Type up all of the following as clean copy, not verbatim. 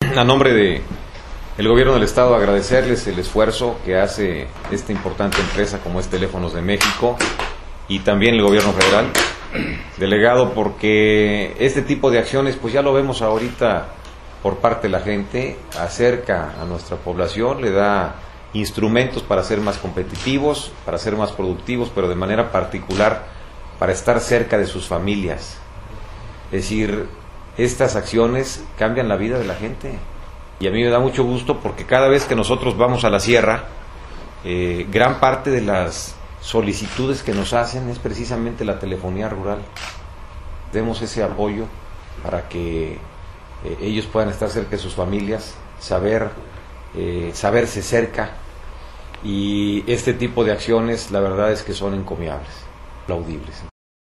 a nombre de el gobierno del estado, agradecerles el esfuerzo que hace esta importante empresa como es Teléfonos de México y también el gobierno federal, delegado, porque este tipo de acciones pues ya lo vemos ahorita por parte de la gente, acerca a nuestra población, le da instrumentos para ser más competitivos, para ser más productivos, pero de manera particular para estar cerca de sus familias. Es decir, estas acciones cambian la vida de la gente y a mí me da mucho gusto porque cada vez que nosotros vamos a la sierra, gran parte de las solicitudes que nos hacen es precisamente la telefonía rural. Demos ese apoyo para que ellos puedan estar cerca de sus familias, saberse cerca, y este tipo de acciones la verdad es que son encomiables, aplaudibles.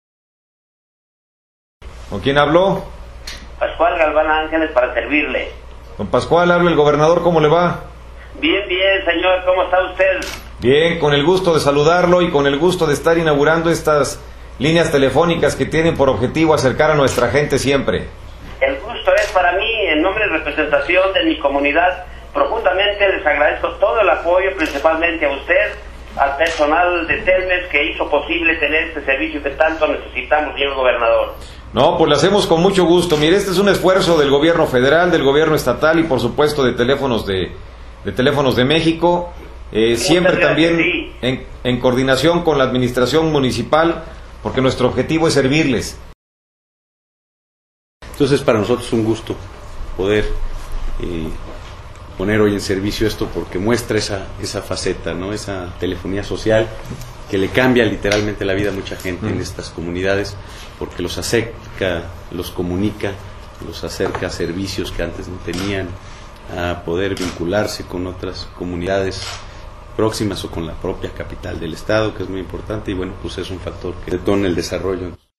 ¿Con quién habló? Pascual Galván Ángeles, para servirle. Don Pascual, habla el gobernador, ¿cómo le va? Bien, señor, ¿cómo está usted? Bien, con el gusto de saludarlo y con el gusto de estar inaugurando estas líneas telefónicas que tienen por objetivo acercar a nuestra gente siempre. El gusto es para mí, en nombre y representación de mi comunidad. Profundamente les agradezco todo el apoyo, principalmente a usted, al personal de Telmex que hizo posible tener este servicio que tanto necesitamos, señor gobernador. No, pues lo hacemos con mucho gusto. Mire, este es un esfuerzo del gobierno federal, del gobierno estatal y por supuesto de Teléfonos de México, siempre también sí, en coordinación con la administración municipal, porque nuestro objetivo es servirles. Entonces para nosotros es un gusto poder poner hoy en servicio esto, porque muestra esa faceta, ¿no? Esa telefonía social que le cambia literalmente la vida a mucha gente en estas comunidades, porque los acerca, los comunica, los acerca a servicios que antes no tenían, a poder vincularse con otras comunidades próximas o con la propia capital del estado, que es muy importante, y bueno, pues es un factor que detona el desarrollo.